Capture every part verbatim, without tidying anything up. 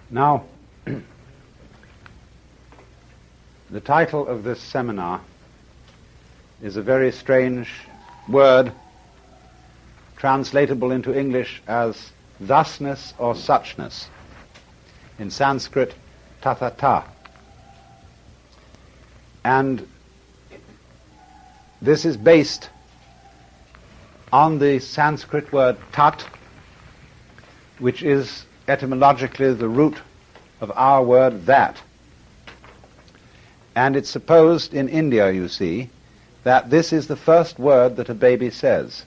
Now, the title of this seminar is a very strange word, translatable into English as thusness or suchness. In Sanskrit, tathata. And this is based on the Sanskrit word tat, which is etymologically the root of our word that. And it's supposed in India, you see, that this is the first word that a baby says.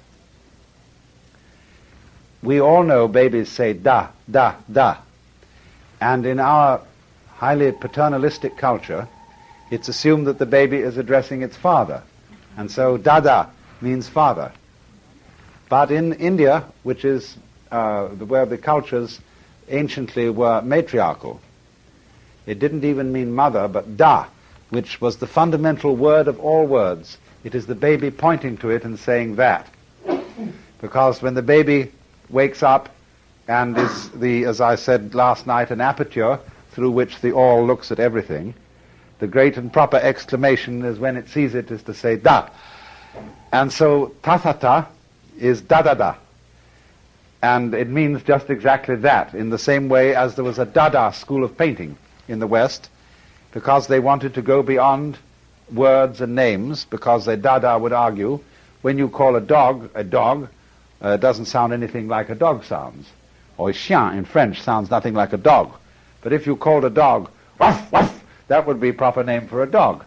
We all know babies say da, da, da. And in our highly paternalistic culture, it's assumed that the baby is addressing its father. And so dada means father. But in India, which is uh, where the cultures anciently were matriarchal, it didn't even mean mother, but da, which was the fundamental word of all words. It is the baby pointing to it and saying that. Because when the baby wakes up and is the, as I said last night, an aperture through which the all looks at everything, the great and proper exclamation is when it sees it is to say da. And so tathata is da-da-da. And it means just exactly that, in the same way as there was a Dada school of painting in the West, because they wanted to go beyond words and names, because they Dada would argue, when you call a dog a dog, uh, it doesn't sound anything like a dog sounds. Or chien in French sounds nothing like a dog. But if you called a dog, woof, woof, that would be a proper name for a dog.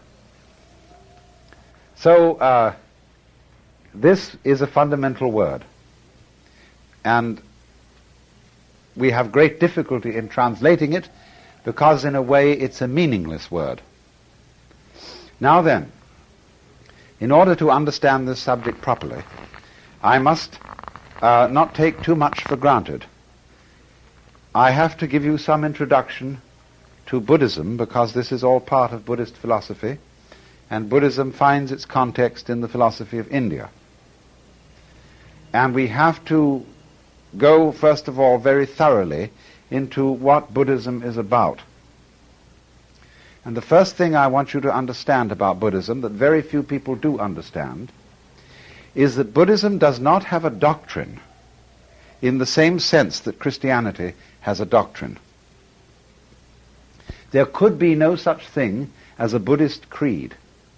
So, uh, this is a fundamental word. And we have great difficulty in translating it because, in a way, it's a meaningless word. Now then, in order to understand this subject properly, I must uh, not take too much for granted. I have to give you some introduction to Buddhism, because this is all part of Buddhist philosophy, and Buddhism finds its context in the philosophy of India. And we have to go, first of all, very thoroughly into what Buddhism is about. And the first thing I want you to understand about Buddhism, that very few people do understand, is that Buddhism does not have a doctrine in the same sense that Christianity has a doctrine. There could be no such thing as a Buddhist creed.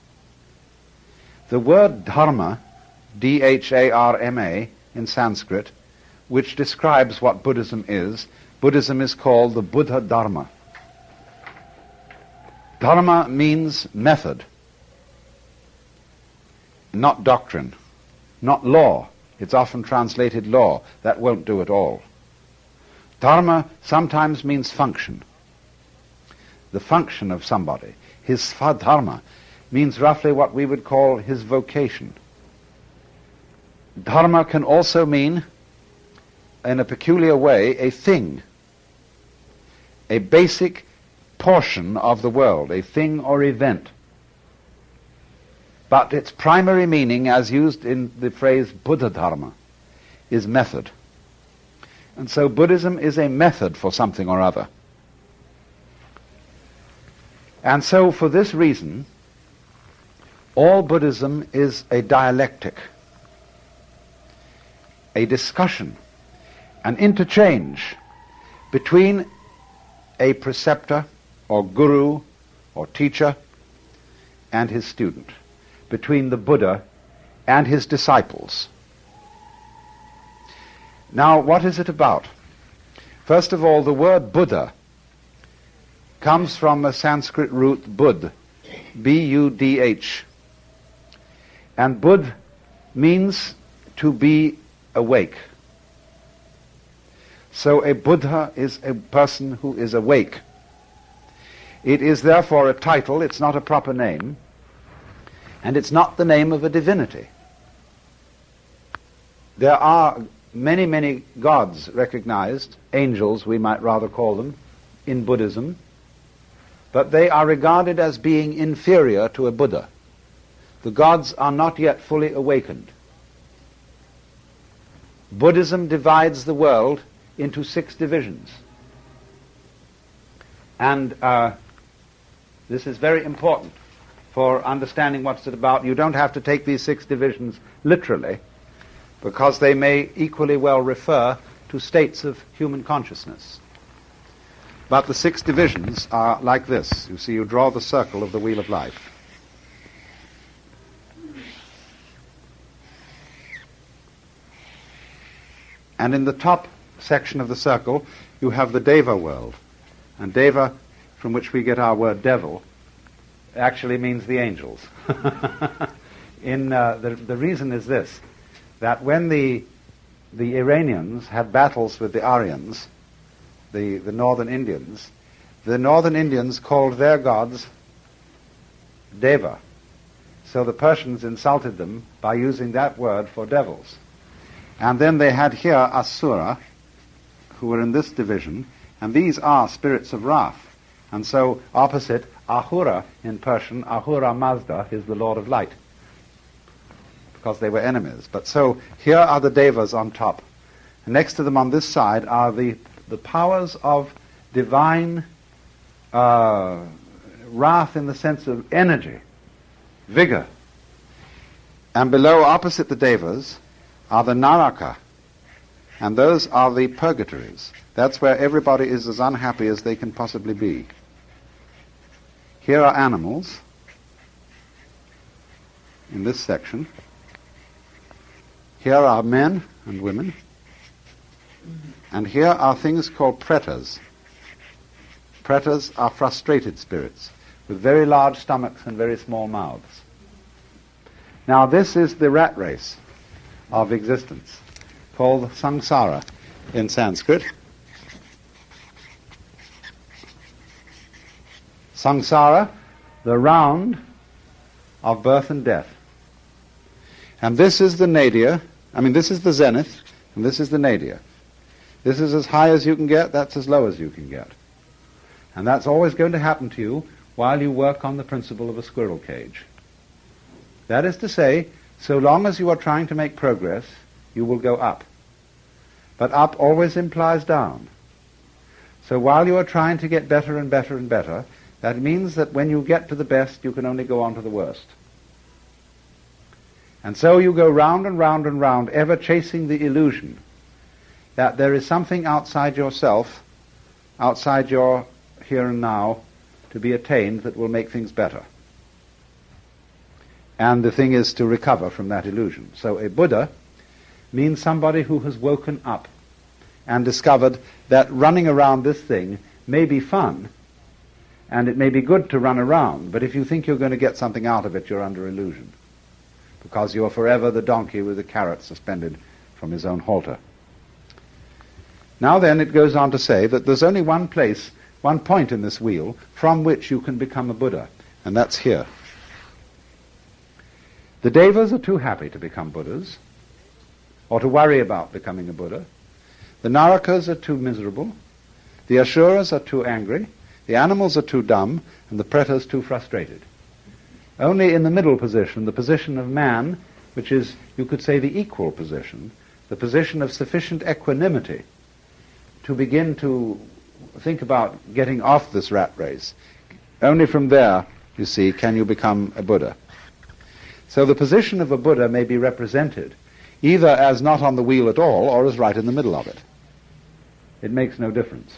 The word dharma, D H A R M A, in Sanskrit, which describes what Buddhism is, Buddhism is called the Buddha Dharma. Dharma means method, not doctrine, not law. It's often translated law. That won't do at all. Dharma sometimes means function. The function of somebody, his svadharma, means roughly what we would call his vocation. Dharma can also mean, in a peculiar way, a thing, a basic portion of the world, a thing or event. But its primary meaning, as used in the phrase Buddha Dharma, is method. And so Buddhism is a method for something or other. And so for this reason, all Buddhism is a dialectic, a discussion, an interchange between a preceptor or guru or teacher and his student, between the Buddha and his disciples. Now, what is it about? First of all, the word Buddha comes from a Sanskrit root Buddh, B U D H. And Buddh means to be awake. So a Buddha is a person who is awake. It is therefore a title, it's not a proper name, and it's not the name of a divinity. There are many, many gods recognized, angels we might rather call them, in Buddhism, but they are regarded as being inferior to a Buddha. The gods are not yet fully awakened. Buddhism divides the world into six divisions. And uh, this is very important for understanding what's it about. You don't have to take these six divisions literally, because they may equally well refer to states of human consciousness. But the six divisions are like this. You see, you draw the circle of the wheel of life. And in the top section of the circle, you have the Deva world. And Deva, from which we get our word devil, actually means the angels. in uh, the, the reason is this, that when the the Iranians had battles with the Aryans, the, the northern Indians, the northern Indians called their gods Deva. So the Persians insulted them by using that word for devils. And then they had here Asura, who were in this division, and these are spirits of wrath. And so opposite Ahura in Persian, Ahura Mazda is the Lord of Light, because they were enemies. But so here are the Devas on top. And next to them on this side are the, the powers of divine uh, wrath in the sense of energy, vigor. And below, opposite the Devas, are the Naraka, and those are the purgatories. That's where everybody is as unhappy as they can possibly be. Here are animals in this section. Here are men and women. And here are things called pretas. Pretas are frustrated spirits with very large stomachs and very small mouths. Now this is the rat race of existence, called samsara in Sanskrit. Samsara, the round of birth and death. And this is the nadir, I mean this is the zenith, and this is the nadir. This is as high as you can get, that's as low as you can get. And that's always going to happen to you while you work on the principle of a squirrel cage. That is to say, so long as you are trying to make progress, you will go up. But up always implies down. So while you are trying to get better and better and better, that means that when you get to the best, you can only go on to the worst. And so you go round and round and round, ever chasing the illusion that there is something outside yourself, outside your here and now, to be attained that will make things better. And the thing is to recover from that illusion. So a Buddha means somebody who has woken up and discovered that running around this thing may be fun, and it may be good to run around, but if you think you're going to get something out of it, you're under illusion, because you're forever the donkey with the carrot suspended from his own halter. Now then, it goes on to say that there's only one place, one point in this wheel from which you can become a Buddha, and that's here. The Devas are too happy to become Buddhas, or to worry about becoming a Buddha. The Narakas are too miserable. The Asuras are too angry. The animals are too dumb, and the Pretas too frustrated. Only in the middle position, the position of man, which is, you could say, the equal position, the position of sufficient equanimity to begin to think about getting off this rat race. Only from there, you see, can you become a Buddha. So the position of a Buddha may be represented either as not on the wheel at all or as right in the middle of it. It makes no difference.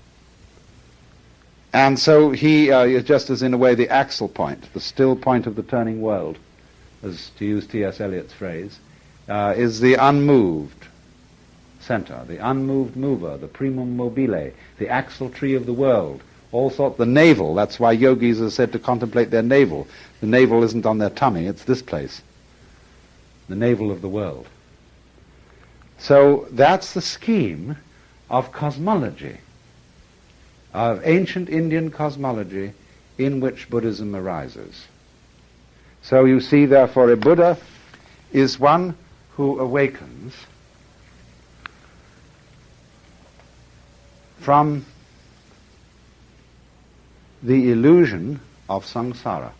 And so he uh, is just as in a way the axle point, the still point of the turning world, as to use T S Eliot's phrase, uh, is the unmoved center, the unmoved mover, the primum mobile, the axle tree of the world. All sorts, the navel, that's why yogis are said to contemplate their navel. The navel isn't on their tummy, it's this place, the navel of the world. So that's the scheme of cosmology, of ancient Indian cosmology in which Buddhism arises. So you see, therefore, a Buddha is one who awakens from the illusion of samsara.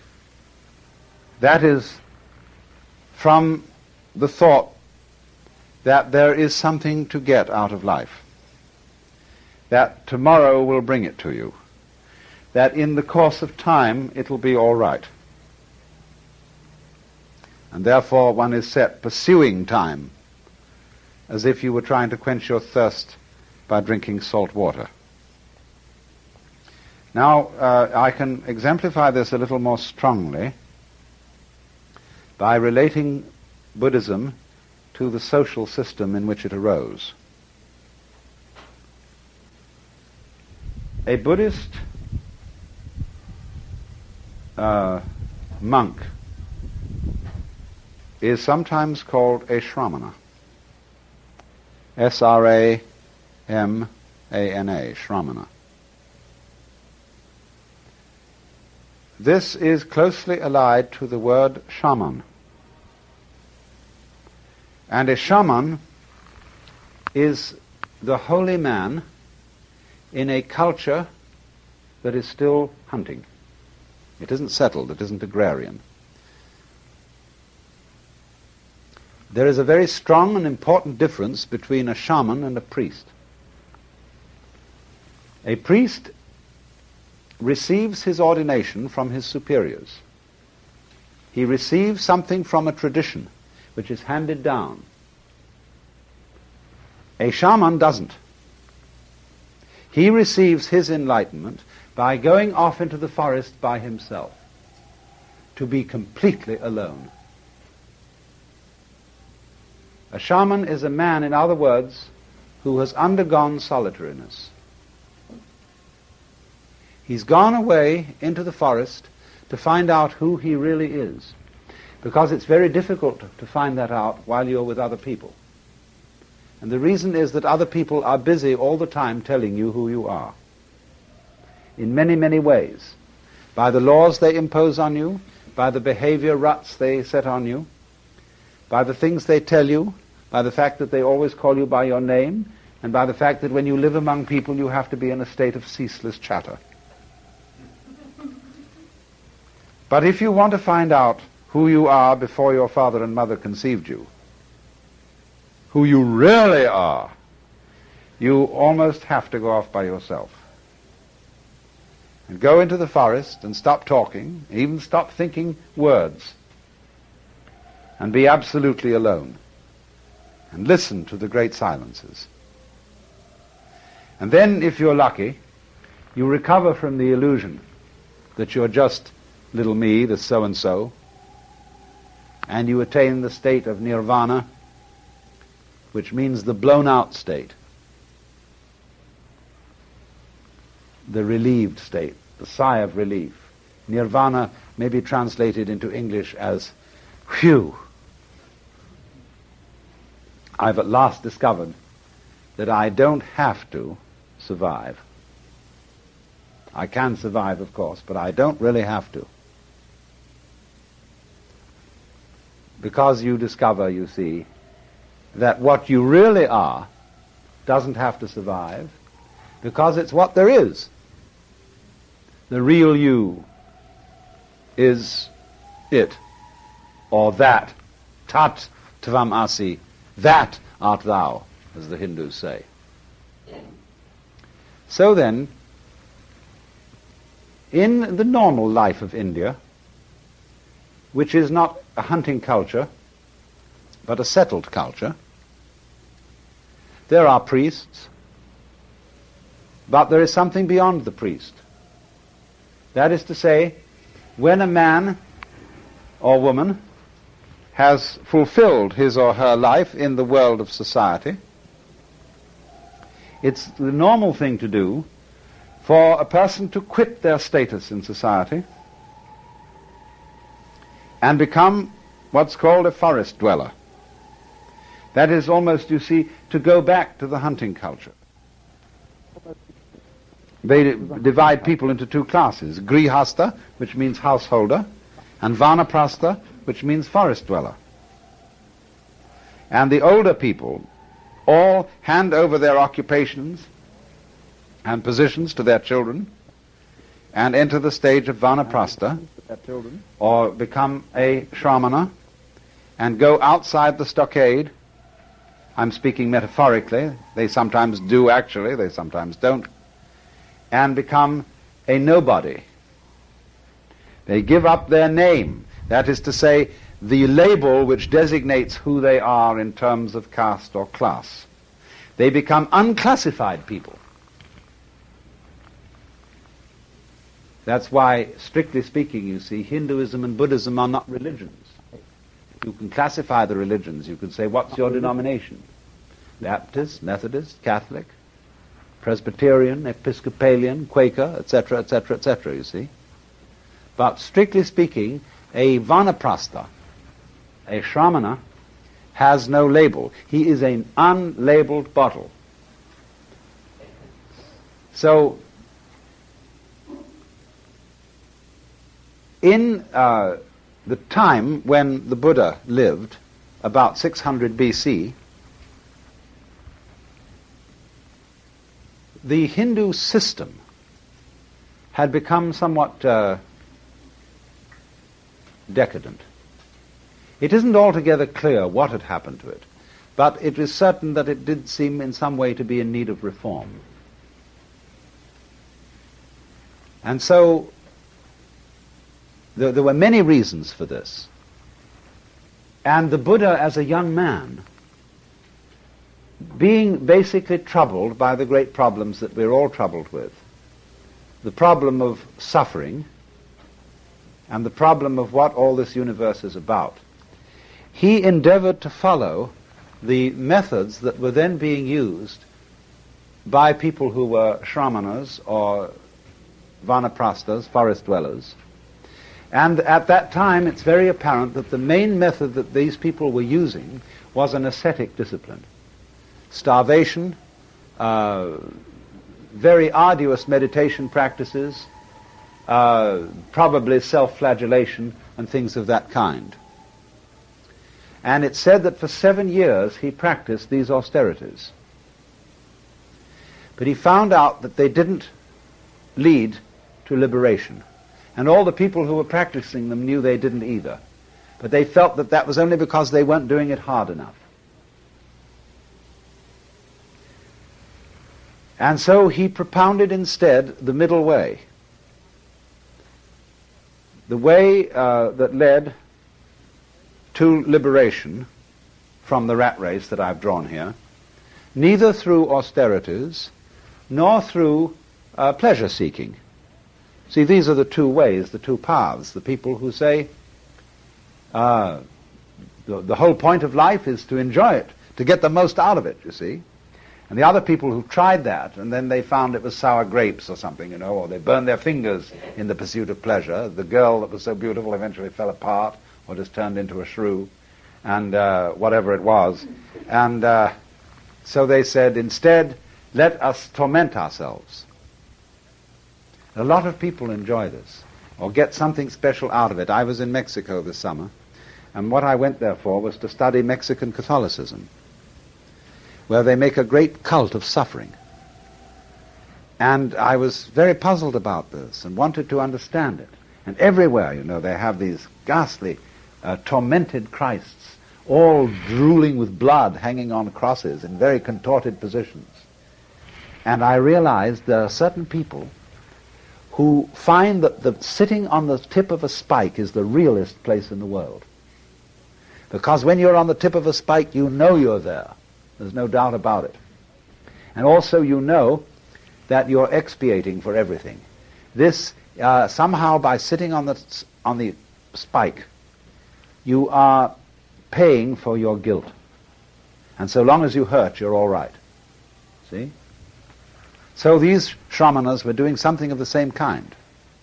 That is, from the thought that there is something to get out of life, that tomorrow will bring it to you, that in the course of time it'll be all right. And therefore one is set pursuing time as if you were trying to quench your thirst by drinking salt water. Now, uh, I can exemplify this a little more strongly by relating Buddhism to the social system in which it arose. A Buddhist uh, monk is sometimes called a Shramana. S R A M A N A, Shramana. This is closely allied to the word shaman. And a shaman is the holy man in a culture that is still hunting. It isn't settled, it isn't agrarian. There is a very strong and important difference between a shaman and a priest. A priest receives his ordination from his superiors. He receives something from a tradition which is handed down. A shaman doesn't. He receives his enlightenment by going off into the forest by himself, to be completely alone. A shaman is a man, in other words, who has undergone solitariness. He's gone away into the forest to find out who he really is, because it's very difficult to find that out while you're with other people. And the reason is that other people are busy all the time telling you who you are, in many, many ways, by the laws they impose on you, by the behavior ruts they set on you, by the things they tell you, by the fact that they always call you by your name, and by the fact that when you live among people you have to be in a state of ceaseless chatter. But if you want to find out who you are before your father and mother conceived you, who you really are, you almost have to go off by yourself. And go into the forest and stop talking, even stop thinking words, and be absolutely alone. And listen to the great silences. And then, if you're lucky, you recover from the illusion that you're just little me, the so-and-so, and you attain the state of nirvana, which means the blown-out state, the relieved state, the sigh of relief. Nirvana may be translated into English as, phew, I've at last discovered that I don't have to survive. I can survive, of course, but I don't really have to. Because you discover, you see, that what you really are doesn't have to survive, because it's what there is. The real you is it, or that. Tat tvam asi. That art thou, as the Hindus say. So then, in the normal life of India, which is not a hunting culture, but a settled culture, there are priests, but there is something beyond the priest. That is to say, when a man or woman has fulfilled his or her life in the world of society, it's the normal thing to do for a person to quit their status in society and become what's called a forest dweller. That is almost, you see, to go back to the hunting culture. They divide people into two classes: grihasta, which means householder, and vanaprastha, which means forest dweller. And the older people all hand over their occupations and positions to their children and enter the stage of vanaprastha, or become a shramana, and go outside the stockade I'm speaking metaphorically. They sometimes do actually, they sometimes don't. And become a nobody. They give up their name. That is to say, the label which designates who they are in terms of caste or class. They become unclassified people. That's why, strictly speaking, you see, Hinduism and Buddhism are not religions. You can classify the religions. You can say, what's your denomination? Baptist, Methodist, Catholic, Presbyterian, Episcopalian, Quaker, et cetera, et cetera, et cetera, you see. But strictly speaking, a Vanaprastha, a Shramana, has no label. He is an unlabeled bottle. So, in uh, the time when the Buddha lived, about six hundred B C, the Hindu system had become somewhat uh, decadent. It isn't altogether clear what had happened to it, but it is certain that it did seem in some way to be in need of reform. And so there, there were many reasons for this. And the Buddha, as a young man, being basically troubled by the great problems that we're all troubled with, the problem of suffering and the problem of what all this universe is about, he endeavored to follow the methods that were then being used by people who were shramanas or vanaprasthas, forest dwellers. And at that time, it's very apparent that the main method that these people were using was an ascetic discipline. Starvation, uh, very arduous meditation practices, uh, probably self-flagellation and things of that kind. And it's said that for seven years he practiced these austerities. But he found out that they didn't lead to liberation. And all the people who were practicing them knew they didn't either. But they felt that that was only because they weren't doing it hard enough. And so he propounded instead the middle way. The way uh, that led to liberation from the rat race that I've drawn here, neither through austerities nor through uh, pleasure-seeking. See, these are the two ways, the two paths. The people who say uh, the, the whole point of life is to enjoy it, to get the most out of it, you see. And the other people who tried that, and then they found it was sour grapes or something, you know, or they burned their fingers in the pursuit of pleasure. The girl that was so beautiful eventually fell apart, or just turned into a shrew, and uh, whatever it was. And uh, so they said, instead, let us torment ourselves. A lot of people enjoy this, or get something special out of it. I was in Mexico this summer, and what I went there for was to study Mexican Catholicism, where they make a great cult of suffering. And I was very puzzled about this, and wanted to understand it. And everywhere, you know, they have these ghastly Uh, tormented Christs, all drooling with blood, hanging on crosses in very contorted positions. And I realized there are certain people who find that the sitting on the tip of a spike is the realest place in the world. Because when you're on the tip of a spike, you know you're there. There's no doubt about it. And also you know that you're expiating for everything. This, uh, somehow by sitting on the, on the spike, you are paying for your guilt. And so long as you hurt, you're all right. See? So these shramanas were doing something of the same kind.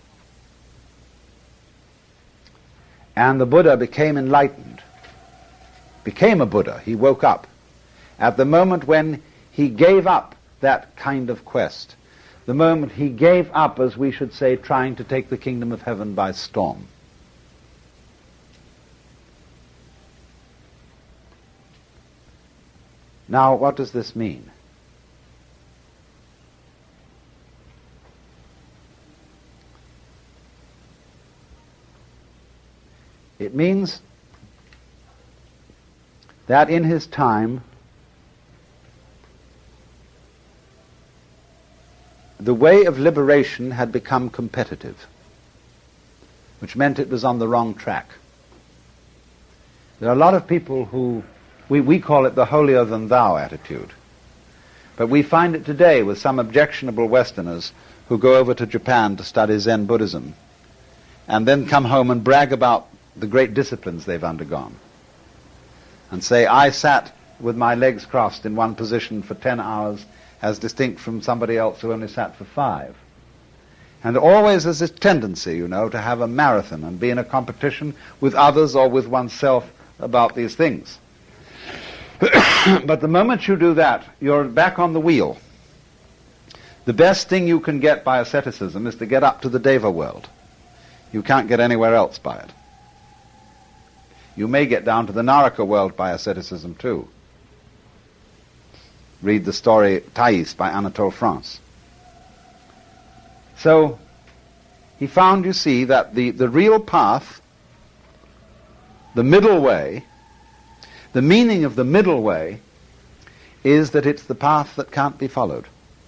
And the Buddha became enlightened. Became a Buddha. He woke up. At the moment when he gave up that kind of quest. The moment he gave up, as we should say, trying to take the kingdom of heaven by storm. Now, what does this mean? It means that in his time the way of liberation had become competitive, which meant it was on the wrong track. There are a lot of people who, we, we call it the holier-than-thou attitude, but we find it today with some objectionable Westerners who go over to Japan to study Zen Buddhism and then come home and brag about the great disciplines they've undergone and say, I sat with my legs crossed in one position for ten hours as distinct from somebody else who only sat for five. And always there's this tendency, you know, to have a marathon and be in a competition with others or with oneself about these things. But the moment you do that, you're back on the wheel. The best thing you can get by asceticism is to get up to the Deva world. You can't get anywhere else by it. You may get down to the Naraka world by asceticism too. Read the story Thais by Anatole France. So, he found, you see, that the, the real path, the middle way, the meaning of the middle way is that it's the path that can't be followed.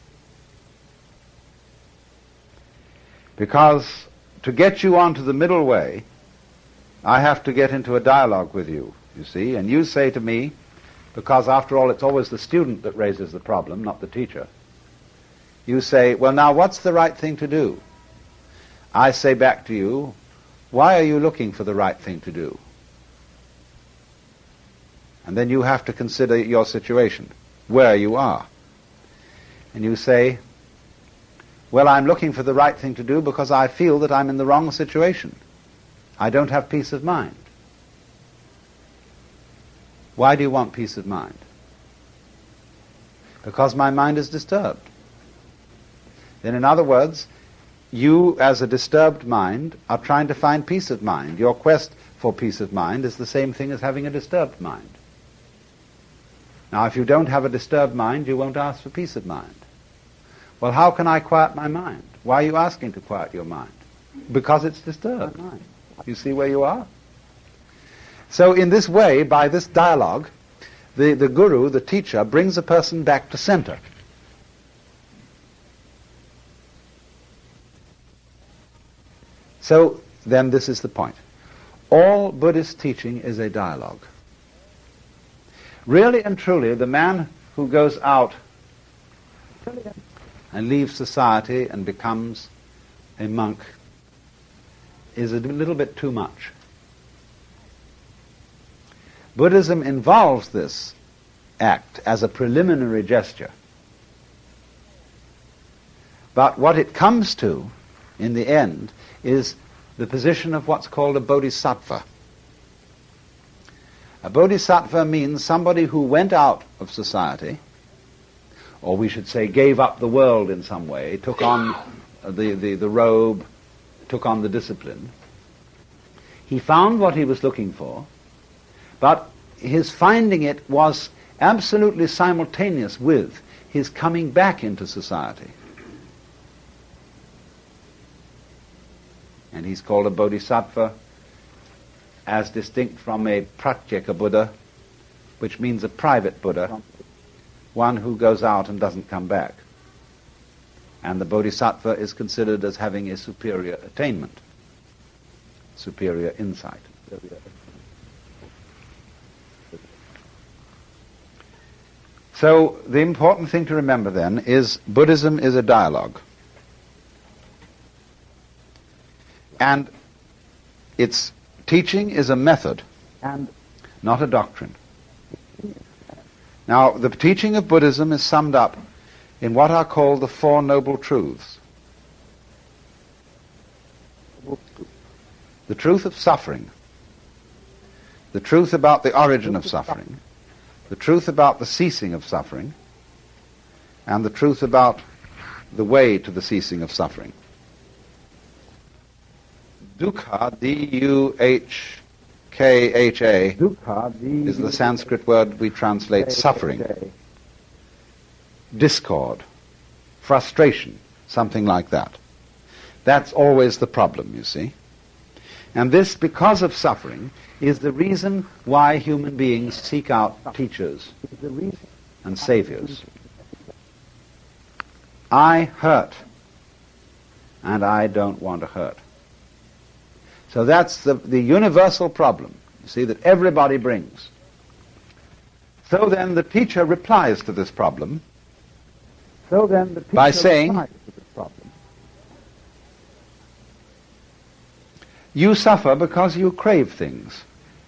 Because to get you onto the middle way, I have to get into a dialogue with you, you see, and you say to me, because after all it's always the student that raises the problem, not the teacher, you say, well, now what's the right thing to do? I say back to you, why are you looking for the right thing to do? And then you have to consider your situation, where you are. And you say, well, I'm looking for the right thing to do because I feel that I'm in the wrong situation. I don't have peace of mind. Why do you want peace of mind? Because my mind is disturbed. Then in other words, you as a disturbed mind are trying to find peace of mind. Your quest for peace of mind is the same thing as having a disturbed mind. Now, if you don't have a disturbed mind, you won't ask for peace of mind. Well, how can I quiet my mind? Why are you asking to quiet your mind? Because it's disturbed. You see where you are? So in this way, by this dialogue, the, the guru, the teacher, brings a person back to center. So then this is the point. All Buddhist teaching is a dialogue. Really and truly, the man who goes out and leaves society and becomes a monk is a little bit too much. Buddhism involves this act as a preliminary gesture. But what it comes to, in the end, is the position of what's called a bodhisattva. A bodhisattva means somebody who went out of society, or we should say gave up the world in some way, took on the, the, the robe, took on the discipline. He found what he was looking for, but his finding it was absolutely simultaneous with his coming back into society. And he's called a bodhisattva as distinct from a pratyeka Buddha, which means a private Buddha, one who goes out and doesn't come back. And the bodhisattva is considered as having a superior attainment, superior insight. So the important thing to remember then is Buddhism is a dialogue. And its teaching is a method, and not a doctrine. Now, the teaching of Buddhism is summed up in what are called the Four Noble Truths. The truth of suffering, the truth about the origin of suffering, the truth about the ceasing of suffering, and the truth about the way to the ceasing of suffering. Dukkha, D U H K H A, is the Sanskrit word we translate suffering, discord, frustration, something like that. That's always the problem, you see. And this, because of suffering, is the reason why human beings seek out teachers and saviors. I hurt, and I don't want to hurt. So that's the, the universal problem, you see, that everybody brings. So then the teacher replies to this problem So then the teacher by saying, replies to this problem. you suffer because you crave things.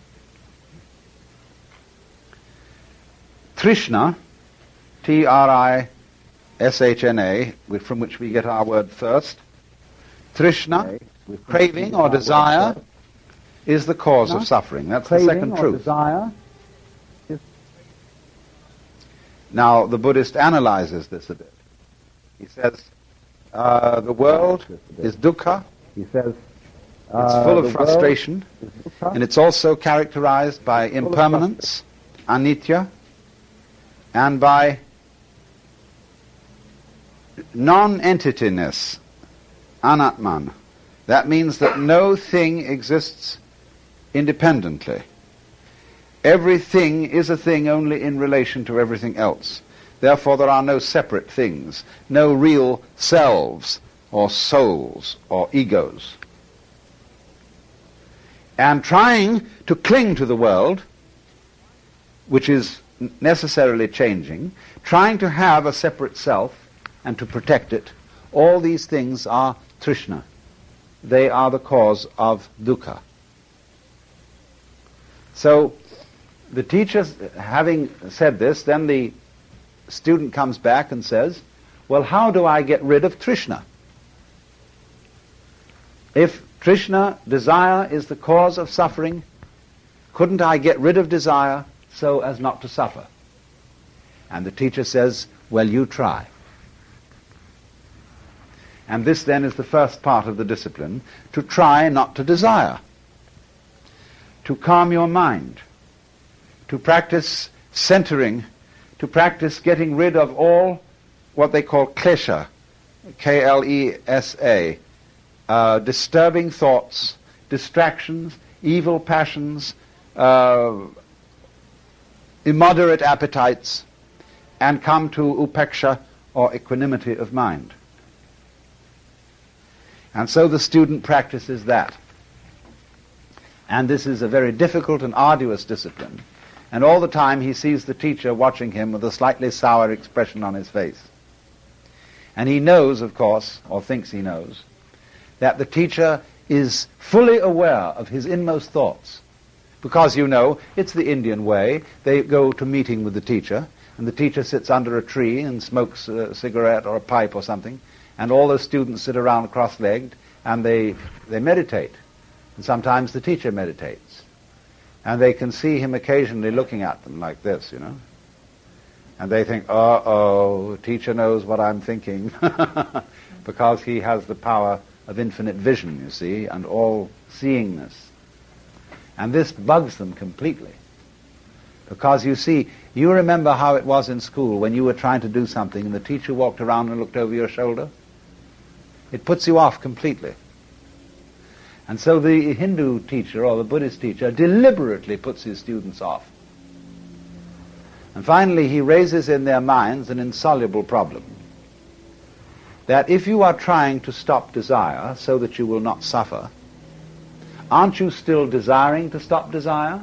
Trishna, T R I S H N A, from which we get our word thirst. Trishna, craving or desire, is the cause of suffering. That's the second truth. Desire is Now, the Buddhist analyzes this a bit. He says, uh, the world is dukkha, He says, it's uh, full the of frustration, world is dukkha, and it's also characterized by impermanence, anitya, and by non-entityness, anatman. That means that no thing exists independently. Everything is a thing only in relation to everything else. Therefore there are no separate things, no real selves or souls or egos. And trying to cling to the world, which is necessarily changing, trying to have a separate self and to protect it, all these things are trishna. They are the cause of dukkha. So the teacher, having said this, then the student comes back and says, well, how do I get rid of trishna? If trishna, desire, is the cause of suffering, couldn't I get rid of desire so as not to suffer? And the teacher says, well, you try. And this then is the first part of the discipline, to try not to desire, to calm your mind, to practice centering, to practice getting rid of all what they call klesha, K L E S A, uh, disturbing thoughts, distractions, evil passions, uh, immoderate appetites, and come to upeksha, or equanimity of mind. And so the student practices that. And this is a very difficult and arduous discipline. And all the time he sees the teacher watching him with a slightly sour expression on his face. And he knows, of course, or thinks he knows, that the teacher is fully aware of his inmost thoughts. Because, you know, it's the Indian way. They go to meeting with the teacher, and the teacher sits under a tree and smokes a cigarette or a pipe or something, and all the students sit around cross-legged, and they, they meditate. And sometimes the teacher meditates. And they can see him occasionally looking at them like this, you know. And they think, uh-oh, the teacher knows what I'm thinking, because he has the power of infinite vision, you see, and all-seeingness. And this bugs them completely. Because, you see, you remember how it was in school when you were trying to do something and the teacher walked around and looked over your shoulder? It puts you off completely. And so the Hindu teacher or the Buddhist teacher deliberately puts his students off. And finally he raises in their minds an insoluble problem. That if you are trying to stop desire so that you will not suffer, aren't you still desiring to stop desire?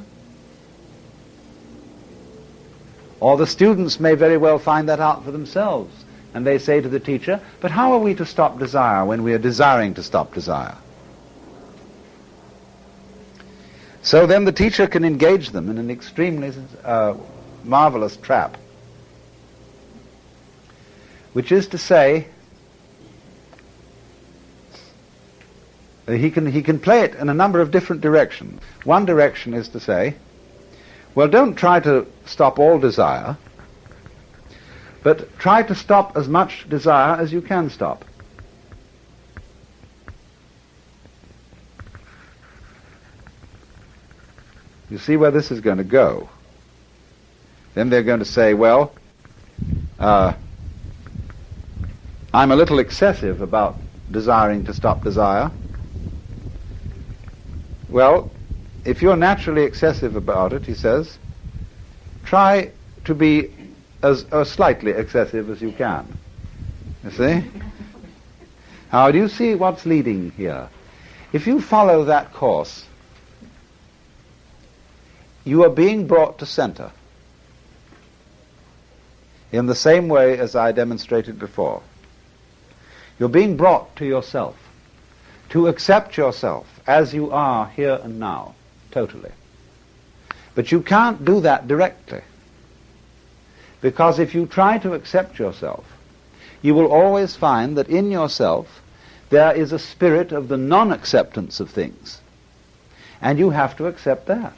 Or the students may very well find that out for themselves. And they say to the teacher, but how are we to stop desire when we are desiring to stop desire? So then the teacher can engage them in an extremely uh, marvelous trap, which is to say, he can, he can play it in a number of different directions. One direction is to say, well, don't try to stop all desire, but try to stop as much desire as you can stop. You see where this is going to go. Then they're going to say, well, uh, I'm a little excessive about desiring to stop desire. Well, if you're naturally excessive about it, he says, try to be as, as slightly excessive as you can. You see? Now, do you see what's leading here? If you follow that course, you are being brought to center in the same way as I demonstrated before. You're being brought to yourself, to accept yourself as you are here and now, totally. But you can't do that directly, because if you try to accept yourself, you will always find that in yourself there is a spirit of the non-acceptance of things, and you have to accept that.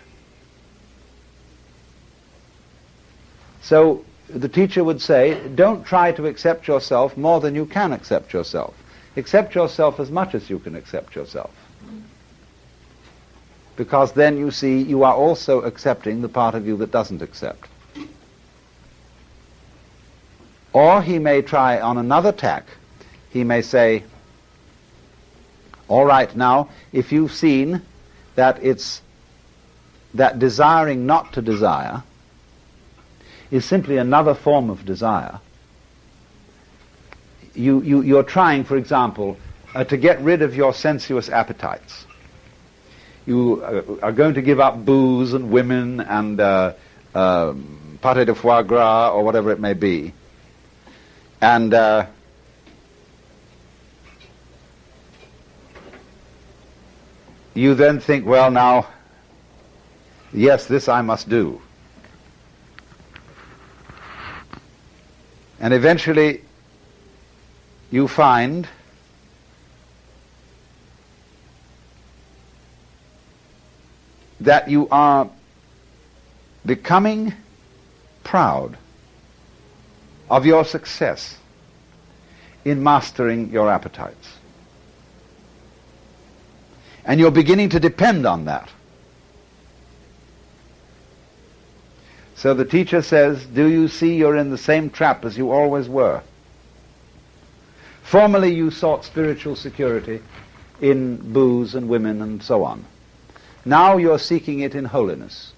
So the teacher would say, don't try to accept yourself more than you can accept yourself. Accept yourself as much as you can accept yourself. Because then you see you are also accepting the part of you that doesn't accept. Or he may try on another tack. He may say, all right, now, if you've seen that it's that desiring not to desire is simply another form of desire. You, you, you're trying, for example, uh, to get rid of your sensuous appetites. You uh, are going to give up booze and women and uh, uh, pâté de foie gras or whatever it may be. And uh, you then think, well, now, yes, this I must do. And eventually you find that you are becoming proud of your success in mastering your appetites. And you're beginning to depend on that. So the teacher says, do you see you're in the same trap as you always were? Formerly you sought spiritual security in booze and women and so on. Now you're seeking it in holiness.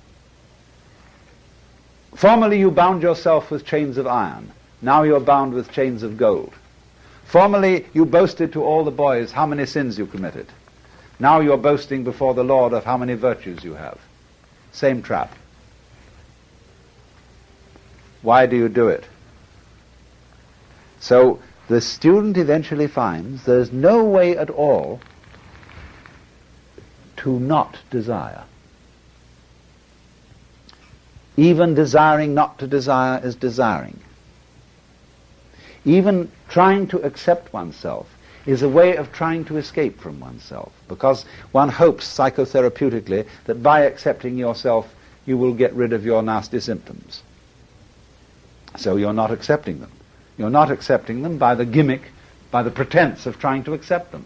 Formerly you bound yourself with chains of iron. Now you're bound with chains of gold. Formerly you boasted to all the boys how many sins you committed. Now you're boasting before the Lord of how many virtues you have. Same trap. Why do you do it? So the student eventually finds there's no way at all to not desire. Even desiring not to desire is desiring. Even trying to accept oneself is a way of trying to escape from oneself, because one hopes psychotherapeutically that by accepting yourself you will get rid of your nasty symptoms. So you're not accepting them. You're not accepting them by the gimmick, by the pretense of trying to accept them.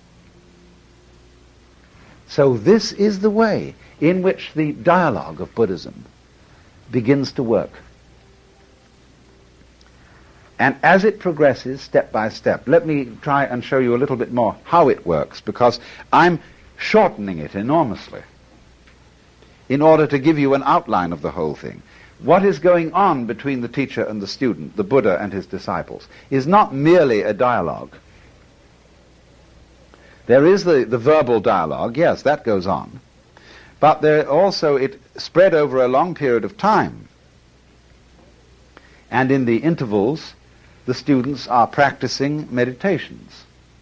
So this is the way in which the dialogue of Buddhism begins to work. And as it progresses step by step, let me try and show you a little bit more how it works, because I'm shortening it enormously in order to give you an outline of the whole thing. What is going on between the teacher and the student, the Buddha and his disciples, is not merely a dialogue. There is the, the verbal dialogue, yes, that goes on. But there also, it spread over a long period of time. And in the intervals, the students are practicing meditations.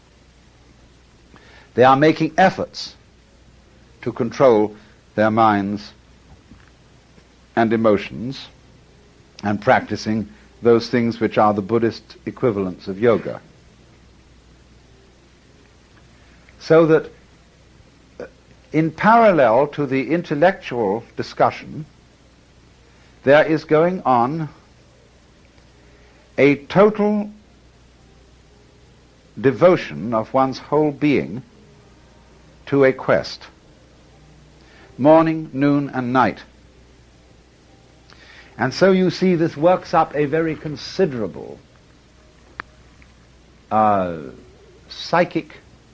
They are making efforts to control their minds and emotions, and practicing those things which are the Buddhist equivalents of yoga. So that in parallel to the intellectual discussion, there is going on a total devotion of one's whole being to a quest, morning, noon, and night. And so you see this works up a very considerable uh, psychic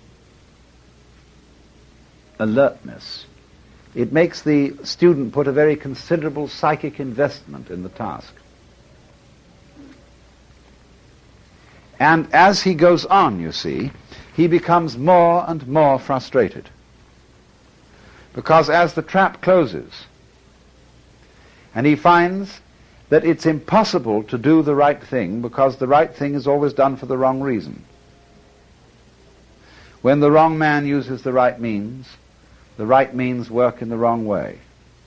alertness. It makes the student put a very considerable psychic investment in the task. And as he goes on, you see, he becomes more and more frustrated. Because as the trap closes, and he finds that it's impossible to do the right thing because the right thing is always done for the wrong reason. When the wrong man uses the right means, the right means work in the wrong way.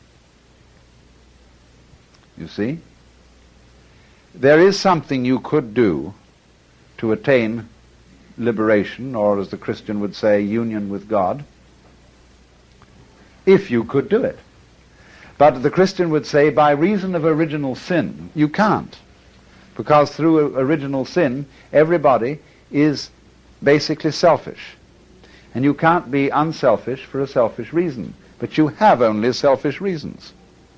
You see? There is something you could do to attain liberation, or as the Christian would say, union with God, if you could do it. But the Christian would say, by reason of original sin, you can't. Because through original sin, everybody is basically selfish. And you can't be unselfish for a selfish reason. But you have only selfish reasons.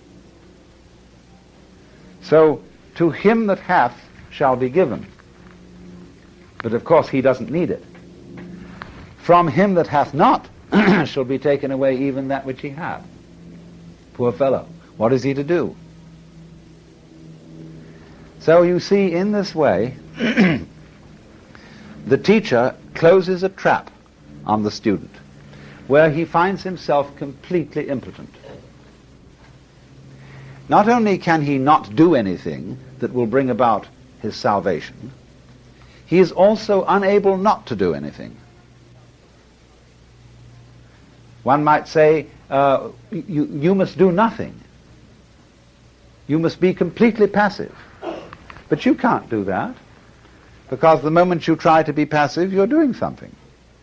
So, to him that hath shall be given. But of course he doesn't need it. From him that hath not shall be taken away even that which he hath. Poor fellow. What is he to do? So you see, in this way, the teacher closes a trap on the student, where he finds himself completely impotent. Not only can he not do anything that will bring about his salvation, he is also unable not to do anything. One might say, uh, you, you must do nothing. You must be completely passive. But you can't do that, because the moment you try to be passive, you're doing something.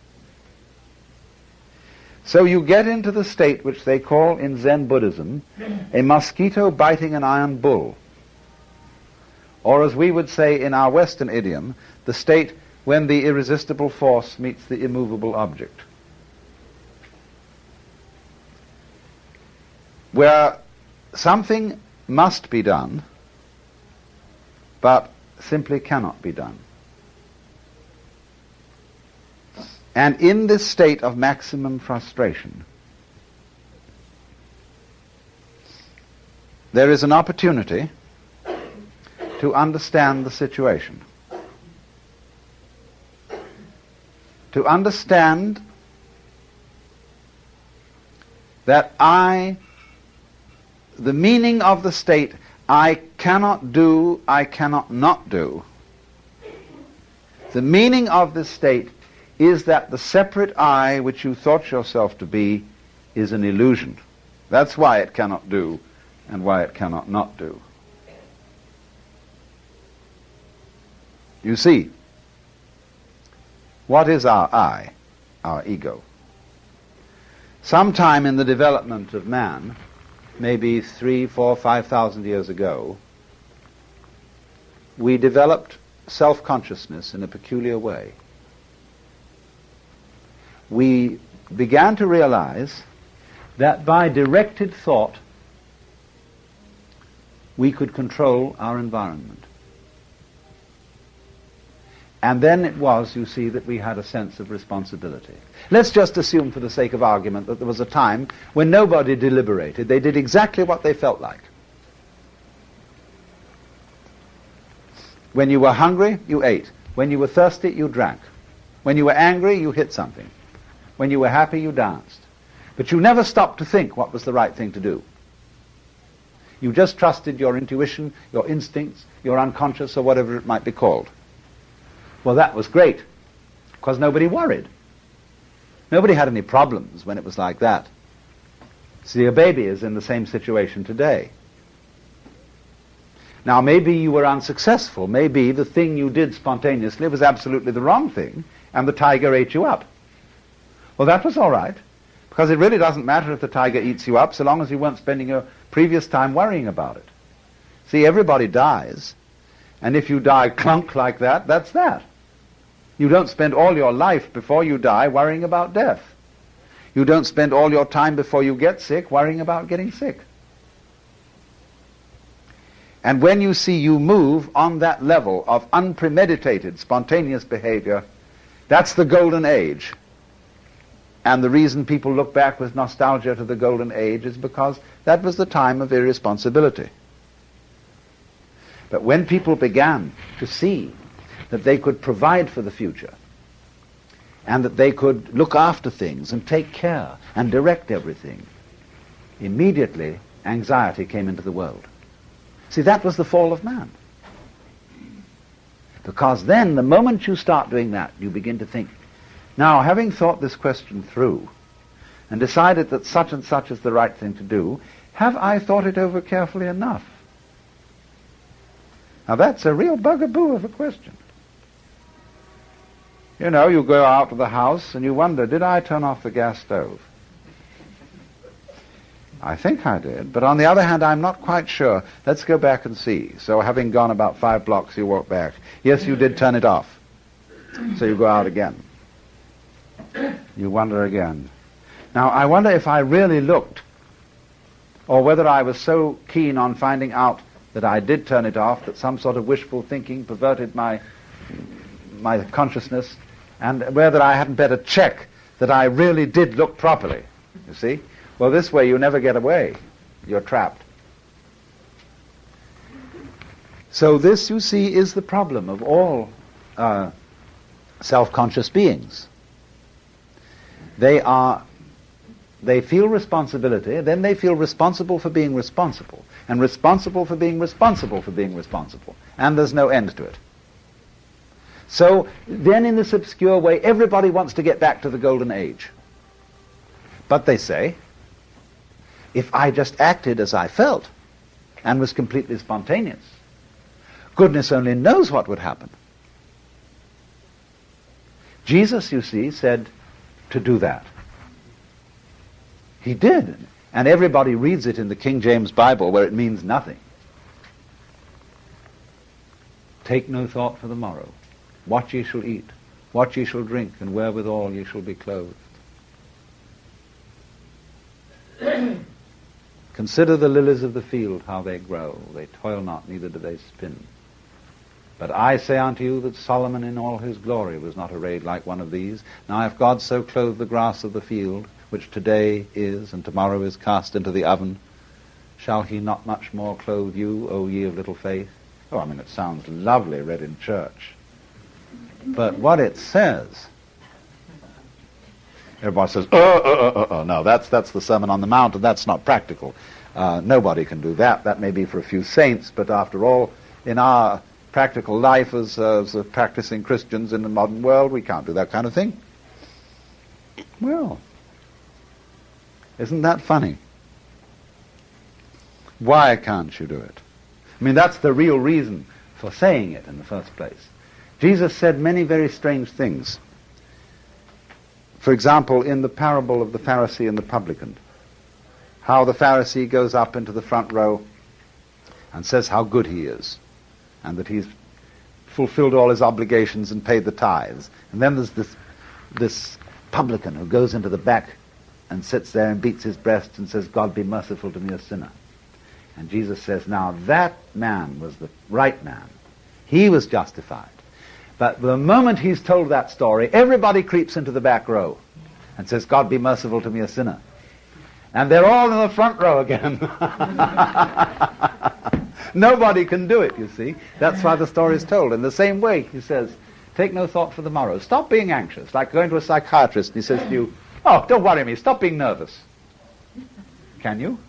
So you get into the state which they call in Zen Buddhism a mosquito biting an iron bull. Or as we would say in our Western idiom, the state when the irresistible force meets the immovable object. Where something must be done, but simply cannot be done. And in this state of maximum frustration, there is an opportunity to understand the situation. To understand that I, the meaning of the state, I cannot do, I cannot not do. The meaning of this state is that the separate I which you thought yourself to be is an illusion. That's why it cannot do and why it cannot not do. You see, what is our I, our ego? Sometime in the development of man, maybe three, four, five thousand years ago, we developed self-consciousness in a peculiar way. We began to realize that by directed thought we could control our environment. And then it was, you see, that we had a sense of responsibility. Let's just assume, for the sake of argument, that there was a time when nobody deliberated. They did exactly what they felt like. When you were hungry, you ate. When you were thirsty, you drank. When you were angry, you hit something. When you were happy, you danced. But you never stopped to think what was the right thing to do. You just trusted your intuition, your instincts, your unconscious, or whatever it might be called. Well, that was great, because nobody worried. Nobody had any problems when it was like that. See, a baby is in the same situation today. Now, maybe you were unsuccessful. Maybe the thing you did spontaneously was absolutely the wrong thing, and the tiger ate you up. Well, that was all right, because it really doesn't matter if the tiger eats you up, so long as you weren't spending your previous time worrying about it. See, everybody dies, and if you die clunk like that, that's that. You don't spend all your life before you die worrying about death. You don't spend all your time before you get sick worrying about getting sick. And when you see you move on that level of unpremeditated, spontaneous behavior, that's the golden age. And the reason people look back with nostalgia to the golden age is because that was the time of irresponsibility. But when people began to see that they could provide for the future, and that they could look after things and take care and direct everything, immediately anxiety came into the world. See, that was the fall of man. Because then, the moment you start doing that, you begin to think, now, having thought this question through and decided that such and such is the right thing to do, have I thought it over carefully enough? Now, that's a real bugaboo of a question. You know, you go out of the house and you wonder, did I turn off the gas stove? I think I did, but on the other hand, I'm not quite sure. Let's go back and see. So having gone about five blocks, you walk back. Yes, you did turn it off. So you go out again. You wonder again. Now, I wonder if I really looked, or whether I was so keen on finding out that I did turn it off that some sort of wishful thinking perverted my my consciousness, and whether I hadn't better check that I really did look properly. You see? Well, this way you never get away. You're trapped. So this, you see, is the problem of all uh, self-conscious beings. They are, they feel responsibility, then they feel responsible for being responsible, and responsible for being responsible for being responsible, and there's no end to it. So then in this obscure way, everybody wants to get back to the golden age. But they say, if I just acted as I felt and was completely spontaneous, goodness only knows what would happen. Jesus, you see, said to do that. He did. And everybody reads it in the King James Bible where it means nothing. Take no thought for the morrow. What ye shall eat, what ye shall drink, and wherewithal ye shall be clothed. Consider the lilies of the field, how they grow. They toil not, neither do they spin. But I say unto you that Solomon in all his glory was not arrayed like one of these. Now if God so clothed the grass of the field, which today is and tomorrow is cast into the oven, shall he not much more clothe you, O ye of little faith? Oh, I mean, it sounds lovely read in church. But what it says, everybody says, oh, oh, oh, oh, oh. No, that's, that's the Sermon on the Mount, and that's not practical. Uh, nobody can do that. That may be for a few saints, but after all, in our practical life as, uh, as practicing Christians in the modern world, we can't do that kind of thing. Well, isn't that funny? Why can't you do it? I mean, that's the real reason for saying it in the first place. Jesus said many very strange things. For example, in the parable of the Pharisee and the publican, how the Pharisee goes up into the front row and says how good he is, and that he's fulfilled all his obligations and paid the tithes. And then there's this, this publican who goes into the back and sits there and beats his breast and says, God be merciful to me, a sinner. And Jesus says, now that man was the right man. He was justified. But the moment he's told that story, everybody creeps into the back row and says, God be merciful to me, a sinner. And they're all in the front row again. Nobody can do it, you see. That's why the story is told. In the same way, he says, take no thought for the morrow. Stop being anxious. Like going to a psychiatrist and he says to you, oh, don't worry me, stop being nervous. Can you?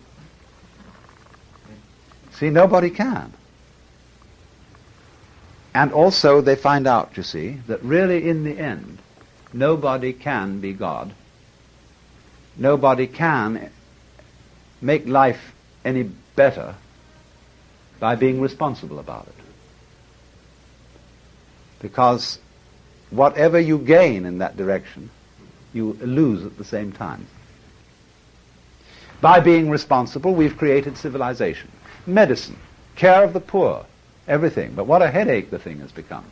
See, nobody can. And also they find out, you see, that really in the end, nobody can be God. Nobody can make life any better by being responsible about it. Because whatever you gain in that direction, you lose at the same time. By being responsible, we've created civilization, medicine, care of the poor, everything. But what a headache the thing has become.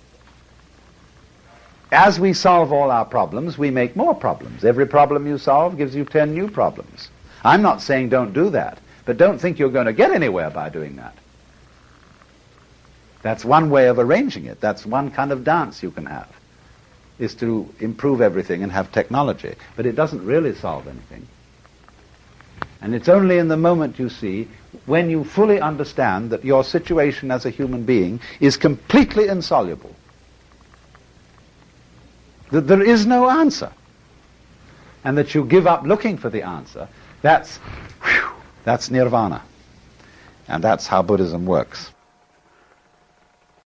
As we solve all our problems, we make more problems. Every problem you solve gives you ten new problems. I'm not saying don't do that, but don't think you're going to get anywhere by doing that. That's one way of arranging it. That's one kind of dance you can have, is to improve everything and have technology. But it doesn't really solve anything. And it's only in the moment, you see, when you fully understand that your situation as a human being is completely insoluble, that there is no answer, and that you give up looking for the answer, that's, whew, that's nirvana. And that's how Buddhism works.